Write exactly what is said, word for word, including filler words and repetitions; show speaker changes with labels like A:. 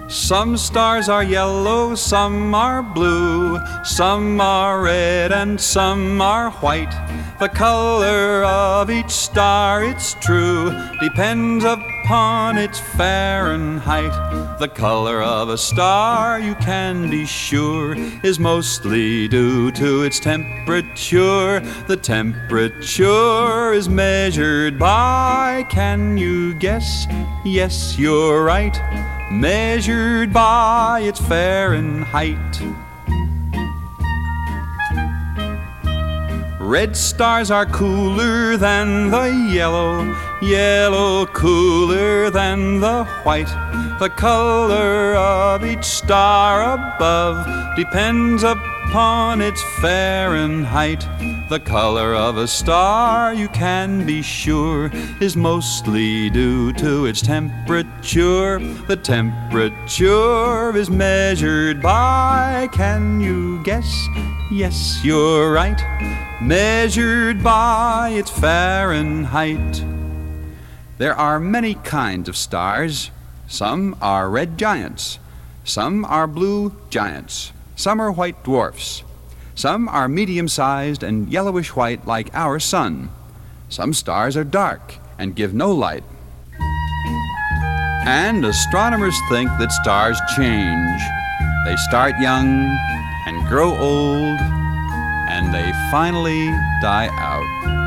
A: Some stars are yellow, some are blue, some are red and some are white. The color of each star, it's true, depends upon its Fahrenheit. The color of a star, you can be sure, is mostly due to its temperature. The temperature is measured by, can you guess? Yes, you're right, measured by its Fahrenheit. Red stars are cooler than the yellow, yellow cooler than the white. The color of each star above depends upon its Fahrenheit. The color of a star, you can be sure, is mostly due to its temperature. The temperature is measured by, can you guess? Yes, you're right, measured by its Fahrenheit. There are many kinds of stars. Some are red giants, some are blue giants, some are white dwarfs, some are medium-sized and yellowish-white like our sun. Some stars are dark and give no light. And astronomers think that stars change. They start young and grow old, and they finally die out.